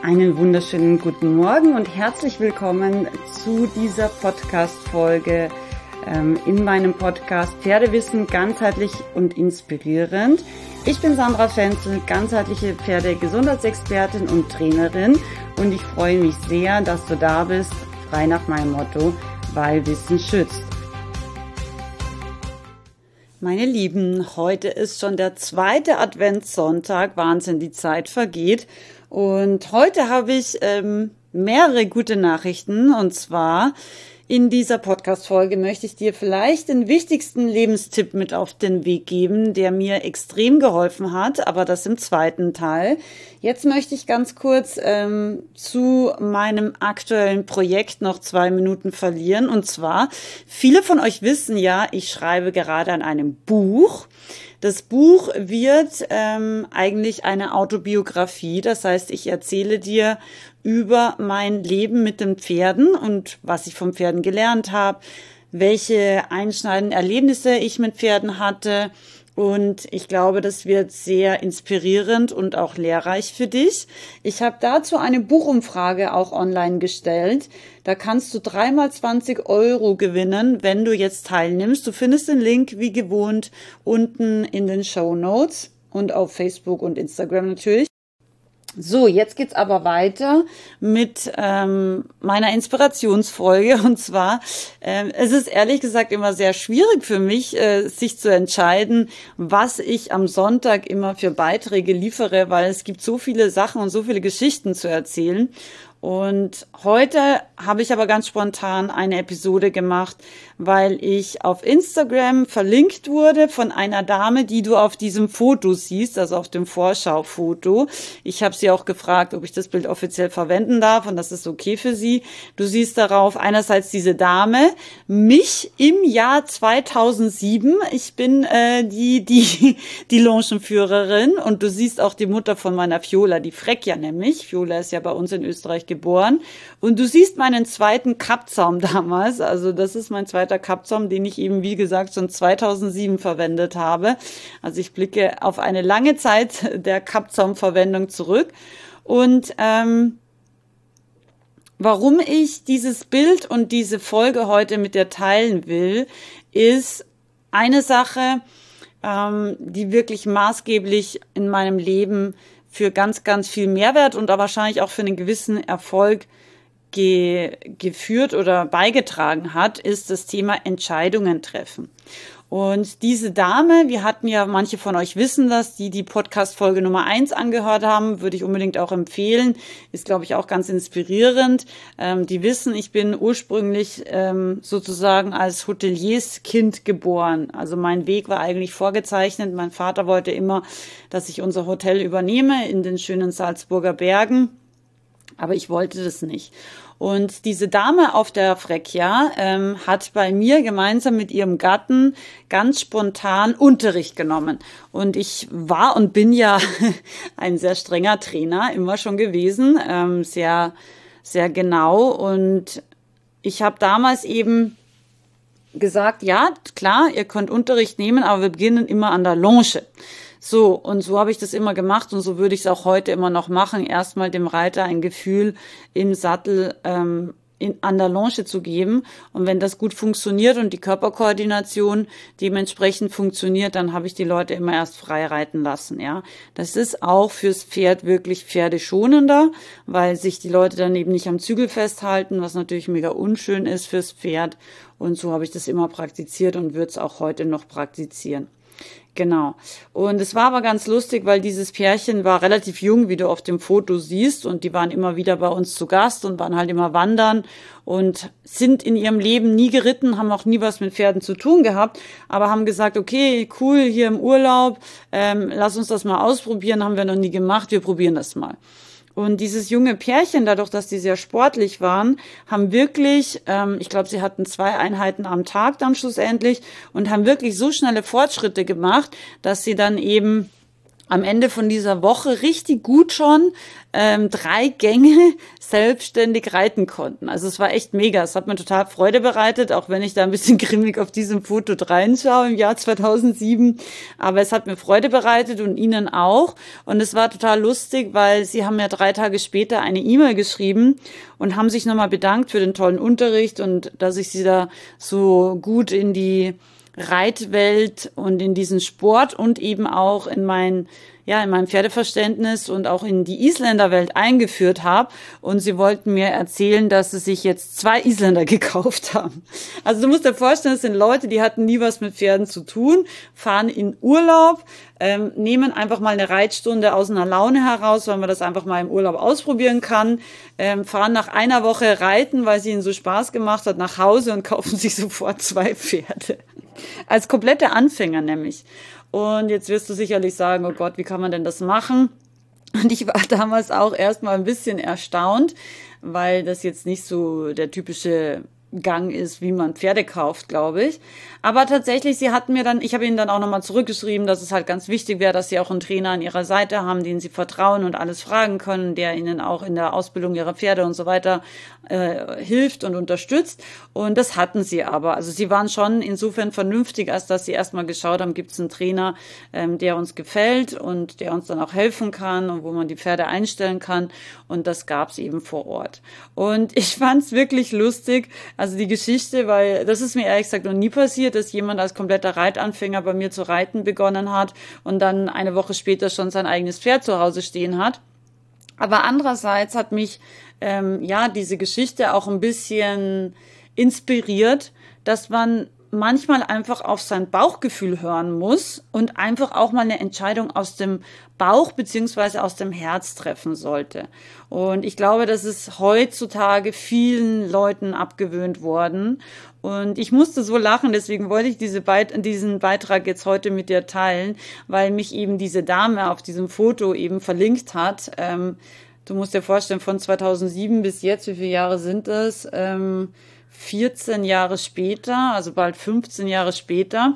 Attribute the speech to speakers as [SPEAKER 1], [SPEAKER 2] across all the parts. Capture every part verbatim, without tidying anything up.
[SPEAKER 1] Einen wunderschönen guten Morgen und herzlich willkommen zu dieser Podcast-Folge ähm, in meinem Podcast Pferdewissen ganzheitlich und inspirierend. Ich bin Sandra Fenzel, ganzheitliche Pferdegesundheitsexpertin und Trainerin und ich freue mich sehr, dass du da bist, frei nach meinem Motto, weil Wissen schützt. Meine Lieben, heute ist schon der zweite Adventssonntag, Wahnsinn, die Zeit vergeht. Und heute habe ich ähm, mehrere gute Nachrichten und zwar in dieser Podcast-Folge möchte ich dir vielleicht den wichtigsten Lebenstipp mit auf den Weg geben, der mir extrem geholfen hat, aber das im zweiten Teil. Jetzt möchte ich ganz kurz ähm, zu meinem aktuellen Projekt noch zwei Minuten verlieren und zwar, viele von euch wissen ja, ich schreibe gerade an einem Buch. Das Buch wird ähm, eigentlich eine Autobiografie, das heißt, ich erzähle dir über mein Leben mit den Pferden und was ich vom Pferden gelernt habe, welche einschneidenden Erlebnisse ich mit Pferden hatte. Und ich glaube, das wird sehr inspirierend und auch lehrreich für dich. Ich habe dazu eine Buchumfrage auch online gestellt. Da kannst du dreimal zwanzig Euro gewinnen, wenn du jetzt teilnimmst. Du findest den Link wie gewohnt unten in den Shownotes und auf Facebook und Instagram natürlich. So, jetzt geht's aber weiter mit ähm, meiner Inspirationsfolge und zwar, ähm, es ist ehrlich gesagt immer sehr schwierig für mich, äh, sich zu entscheiden, was ich am Sonntag immer für Beiträge liefere, weil es gibt so viele Sachen und so viele Geschichten zu erzählen. Und heute habe ich aber ganz spontan eine Episode gemacht, weil ich auf Instagram verlinkt wurde von einer Dame, die du auf diesem Foto siehst, also auf dem Vorschaufoto. Ich habe sie auch gefragt, ob ich das Bild offiziell verwenden darf und das ist okay für sie. Du siehst darauf einerseits diese Dame, mich im Jahr zweitausendsieben. Ich bin äh, die die die Longenführerin und du siehst auch die Mutter von meiner Viola, die Freckja nämlich. Viola ist ja bei uns in Österreich geboren. Und du siehst meinen zweiten Kappzaum damals. Also das ist mein zweiter Kappzaum, den ich eben, wie gesagt, schon zweitausendsieben verwendet habe. Also ich blicke auf eine lange Zeit der Kappzaumverwendung zurück. Und ähm, warum ich dieses Bild und diese Folge heute mit dir teilen will, ist eine Sache, ähm, die wirklich maßgeblich in meinem Leben für ganz, ganz viel Mehrwert und aber wahrscheinlich auch für einen gewissen Erfolg ge- geführt oder beigetragen hat, ist das Thema Entscheidungen treffen. Und diese Dame, wir hatten ja, manche von euch wissen das, die die Podcast-Folge Nummer eins angehört haben, würde ich unbedingt auch empfehlen, ist, glaube ich, auch ganz inspirierend. Ähm, die wissen, ich bin ursprünglich ähm, sozusagen als Hotelierskind geboren. Also mein Weg war eigentlich vorgezeichnet. Mein Vater wollte immer, dass ich unser Hotel übernehme in den schönen Salzburger Bergen, aber ich wollte das nicht. Und diese Dame auf der Freckja ähm, hat bei mir gemeinsam mit ihrem Gatten ganz spontan Unterricht genommen. Und ich war und bin ja ein sehr strenger Trainer, immer schon gewesen, ähm, sehr, sehr genau. Und ich habe damals eben gesagt, ja, klar, ihr könnt Unterricht nehmen, aber wir beginnen immer an der Longe. So, und so habe ich das immer gemacht und so würde ich es auch heute immer noch machen. Erstmal dem Reiter ein Gefühl im Sattel ähm, in, an der Longe zu geben. Und wenn das gut funktioniert und die Körperkoordination dementsprechend funktioniert, dann habe ich die Leute immer erst frei reiten lassen. Ja, das ist auch fürs Pferd wirklich pferdeschonender, weil sich die Leute dann eben nicht am Zügel festhalten, was natürlich mega unschön ist fürs Pferd. Und so habe ich das immer praktiziert und würde es auch heute noch praktizieren. Genau. Und es war aber ganz lustig, weil dieses Pärchen war relativ jung, wie du auf dem Foto siehst. Und die waren immer wieder bei uns zu Gast und waren halt immer wandern und sind in ihrem Leben nie geritten, haben auch nie was mit Pferden zu tun gehabt, aber haben gesagt, okay, cool, hier im Urlaub, ähm, lass uns das mal ausprobieren, haben wir noch nie gemacht, wir probieren das mal. Und dieses junge Pärchen, dadurch, dass die sehr sportlich waren, haben wirklich, ähm, ich glaube, sie hatten zwei Einheiten am Tag dann schlussendlich und haben wirklich so schnelle Fortschritte gemacht, dass sie dann eben am Ende von dieser Woche richtig gut schon ähm, drei Gänge selbstständig reiten konnten. Also es war echt mega. Es hat mir total Freude bereitet, auch wenn ich da ein bisschen grimmig auf diesem Foto reinschaue im Jahr zweitausendsieben. Aber es hat mir Freude bereitet und Ihnen auch. Und es war total lustig, weil Sie haben ja drei Tage später eine E-Mail geschrieben und haben sich nochmal bedankt für den tollen Unterricht und dass ich Sie da so gut in die Reitwelt und in diesen Sport und eben auch in mein, ja, in mein Pferdeverständnis und auch in die Isländerwelt eingeführt habe. Und sie wollten mir erzählen, dass sie sich jetzt zwei Isländer gekauft haben. Also du musst dir vorstellen, das sind Leute, die hatten nie was mit Pferden zu tun, fahren in Urlaub, ähm, nehmen einfach mal eine Reitstunde aus einer Laune heraus, weil man das einfach mal im Urlaub ausprobieren kann, ähm, fahren nach einer Woche reiten, weil es ihnen so Spaß gemacht hat, nach Hause und kaufen sich sofort zwei Pferde. Als komplette Anfänger nämlich. Und jetzt wirst du sicherlich sagen, oh Gott, wie kann man denn das machen? Und ich war damals auch erstmal ein bisschen erstaunt, weil das jetzt nicht so der typische Gang ist, wie man Pferde kauft, glaube ich. Aber tatsächlich, sie hatten mir dann, ich habe ihnen dann auch nochmal zurückgeschrieben, dass es halt ganz wichtig wäre, dass sie auch einen Trainer an ihrer Seite haben, den sie vertrauen und alles fragen können, der ihnen auch in der Ausbildung ihrer Pferde und so weiter äh, hilft und unterstützt. Und das hatten sie aber. Also sie waren schon insofern vernünftig, als dass sie erstmal geschaut haben, gibt es einen Trainer, ähm, der uns gefällt und der uns dann auch helfen kann und wo man die Pferde einstellen kann. Und das gab es eben vor Ort. Und ich fand es wirklich lustig, also die Geschichte, weil das ist mir ehrlich gesagt noch nie passiert, dass jemand als kompletter Reitanfänger bei mir zu reiten begonnen hat und dann eine Woche später schon sein eigenes Pferd zu Hause stehen hat. Aber andererseits hat mich ähm, ja diese Geschichte auch ein bisschen inspiriert, dass man manchmal einfach auf sein Bauchgefühl hören muss und einfach auch mal eine Entscheidung aus dem Bauch beziehungsweise aus dem Herz treffen sollte. Und ich glaube, das ist heutzutage vielen Leuten abgewöhnt worden. Und ich musste so lachen, deswegen wollte ich diese Beit- diesen Beitrag jetzt heute mit dir teilen, weil mich eben diese Dame auf diesem Foto eben verlinkt hat. Ähm, du musst dir vorstellen, von zweitausendsieben bis jetzt, wie viele Jahre sind das? Ähm, vierzehn Jahre später, also bald fünfzehn Jahre später.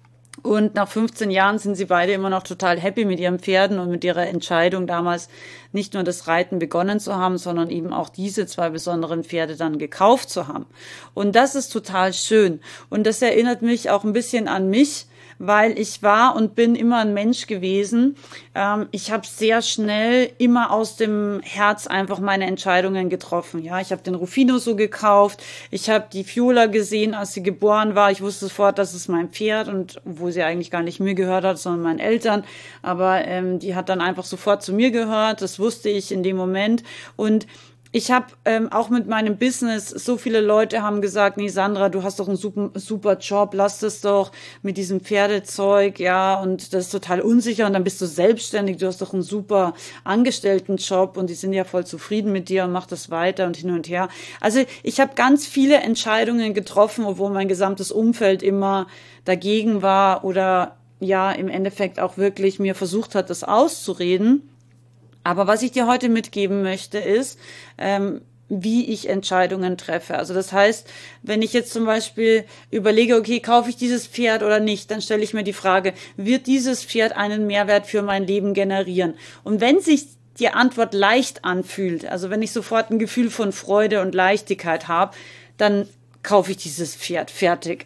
[SPEAKER 1] Und nach fünfzehn Jahren sind sie beide immer noch total happy mit ihren Pferden und mit ihrer Entscheidung damals nicht nur das Reiten begonnen zu haben, sondern eben auch diese zwei besonderen Pferde dann gekauft zu haben. Und das ist total schön. Und das erinnert mich auch ein bisschen an mich, weil ich war und bin immer ein Mensch gewesen. Ähm, ich habe sehr schnell immer aus dem Herz einfach meine Entscheidungen getroffen. Ja, ich habe den Rufino so gekauft. Ich habe die Fiola gesehen, als sie geboren war. Ich wusste sofort, das ist mein Pferd, und wo sie eigentlich gar nicht mir gehört hat, sondern meinen Eltern. Aber ähm, die hat dann einfach sofort zu mir gehört. Das wusste ich in dem Moment. Und ich habe ähm, auch mit meinem Business, so viele Leute haben gesagt, nee, Sandra, du hast doch einen super, super Job, lass das doch mit diesem Pferdezeug, ja, und das ist total unsicher und dann bist du selbstständig, du hast doch einen super Angestelltenjob und die sind ja voll zufrieden mit dir und mach das weiter und hin und her. Also ich habe ganz viele Entscheidungen getroffen, obwohl mein gesamtes Umfeld immer dagegen war oder ja, im Endeffekt auch wirklich mir versucht hat, das auszureden. Aber was ich dir heute mitgeben möchte, ist, ähm, wie ich Entscheidungen treffe. Also das heißt, wenn ich jetzt zum Beispiel überlege, okay, kaufe ich dieses Pferd oder nicht, dann stelle ich mir die Frage, wird dieses Pferd einen Mehrwert für mein Leben generieren? Und wenn sich die Antwort leicht anfühlt, also wenn ich sofort ein Gefühl von Freude und Leichtigkeit habe, dann kaufe ich dieses Pferd, fertig.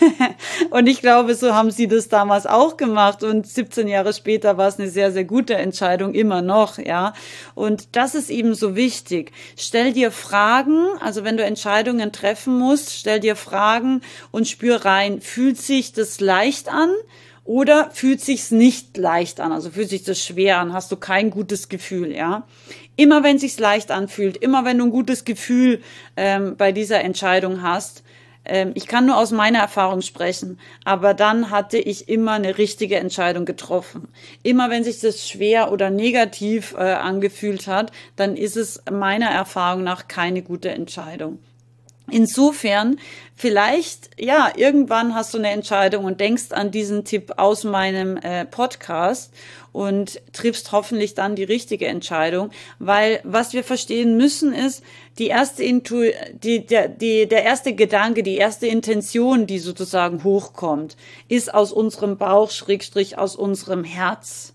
[SPEAKER 1] Und ich glaube, so haben sie das damals auch gemacht und siebzehn Jahre später war es eine sehr, sehr gute Entscheidung, immer noch, ja. Und das ist eben so wichtig. Stell dir Fragen, also wenn du Entscheidungen treffen musst, stell dir Fragen und spür rein, fühlt sich das leicht an? Oder fühlt sich's nicht leicht an, also fühlt sich das schwer an, hast du kein gutes Gefühl, ja. Immer wenn sich's leicht anfühlt, immer wenn du ein gutes Gefühl ähm, bei dieser Entscheidung hast, ähm, ich kann nur aus meiner Erfahrung sprechen, aber dann hatte ich immer eine richtige Entscheidung getroffen. Immer wenn sich das schwer oder negativ äh, angefühlt hat, dann ist es meiner Erfahrung nach keine gute Entscheidung. Insofern, vielleicht, ja, irgendwann hast du eine Entscheidung und denkst an diesen Tipp aus meinem äh, Podcast und triffst hoffentlich dann die richtige Entscheidung, weil was wir verstehen müssen ist, die erste Intu die, der, die, der erste Gedanke, die erste Intention, die sozusagen hochkommt, ist aus unserem Bauch, Schrägstrich, aus unserem Herz.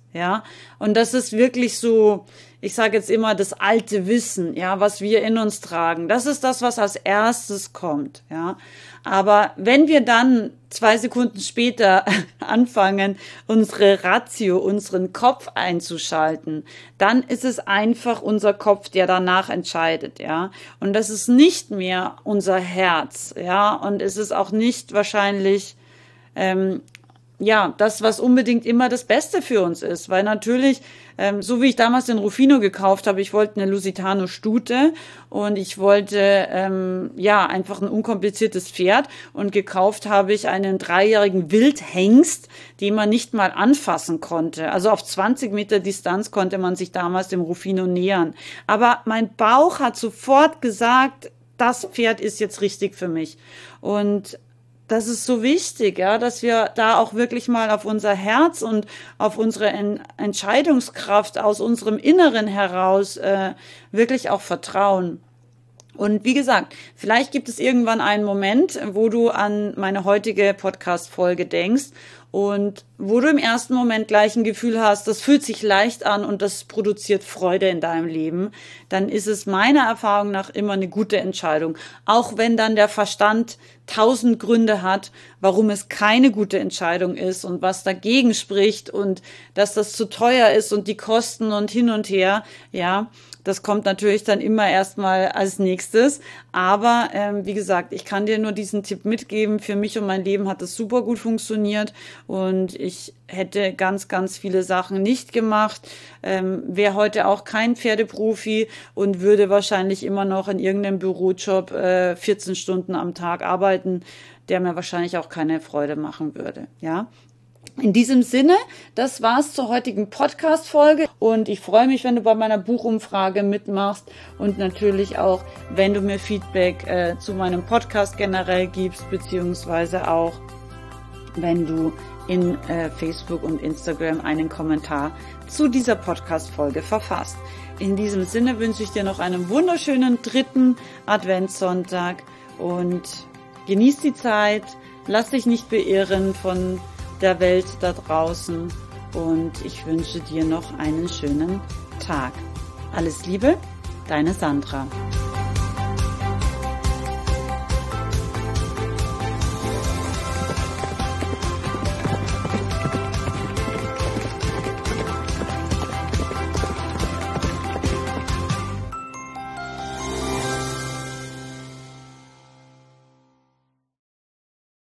[SPEAKER 1] Ja, und das ist wirklich so, ich sage jetzt immer, das alte Wissen, ja, was wir in uns tragen. Das ist das, was als erstes kommt, ja. Aber wenn wir dann zwei Sekunden später anfangen, unsere Ratio, unseren Kopf einzuschalten, dann ist es einfach unser Kopf, der danach entscheidet, ja. Und das ist nicht mehr unser Herz, ja. Und es ist auch nicht wahrscheinlich, ähm, ja, das, was unbedingt immer das Beste für uns ist, weil natürlich, ähm, so wie ich damals den Rufino gekauft habe, ich wollte eine Lusitano Stute und ich wollte, ähm, ja, einfach ein unkompliziertes Pferd und gekauft habe ich einen dreijährigen Wildhengst, den man nicht mal anfassen konnte. Also auf zwanzig Meter Distanz konnte man sich damals dem Rufino nähern. Aber mein Bauch hat sofort gesagt, das Pferd ist jetzt richtig für mich. Und das ist so wichtig, ja, dass wir da auch wirklich mal auf unser Herz und auf unsere en Entscheidungskraft aus unserem Inneren heraus äh, wirklich auch vertrauen. Und wie gesagt, vielleicht gibt es irgendwann einen Moment, wo du an meine heutige Podcast-Folge denkst und wo du im ersten Moment gleich ein Gefühl hast, das fühlt sich leicht an und das produziert Freude in deinem Leben, dann ist es meiner Erfahrung nach immer eine gute Entscheidung. Auch wenn dann der Verstand tausend Gründe hat, warum es keine gute Entscheidung ist und was dagegen spricht und dass das zu teuer ist und die Kosten und hin und her, ja. Das kommt natürlich dann immer erstmal als nächstes. Aber ähm, wie gesagt, ich kann dir nur diesen Tipp mitgeben. Für mich und mein Leben hat das super gut funktioniert und ich hätte ganz, ganz viele Sachen nicht gemacht. Ähm, wäre heute auch kein Pferdeprofi und würde wahrscheinlich immer noch in irgendeinem Bürojob äh, vierzehn Stunden am Tag arbeiten, der mir wahrscheinlich auch keine Freude machen würde. Ja. In diesem Sinne, das war's zur heutigen Podcast-Folge und ich freue mich, wenn du bei meiner Buchumfrage mitmachst und natürlich auch, wenn du mir Feedback äh, zu meinem Podcast generell gibst, beziehungsweise auch, wenn du in äh, Facebook und Instagram einen Kommentar zu dieser Podcast-Folge verfasst. In diesem Sinne wünsche ich dir noch einen wunderschönen dritten Adventssonntag und genieß die Zeit, lass dich nicht beirren von der Welt da draußen und ich wünsche dir noch einen schönen Tag. Alles Liebe, deine Sandra.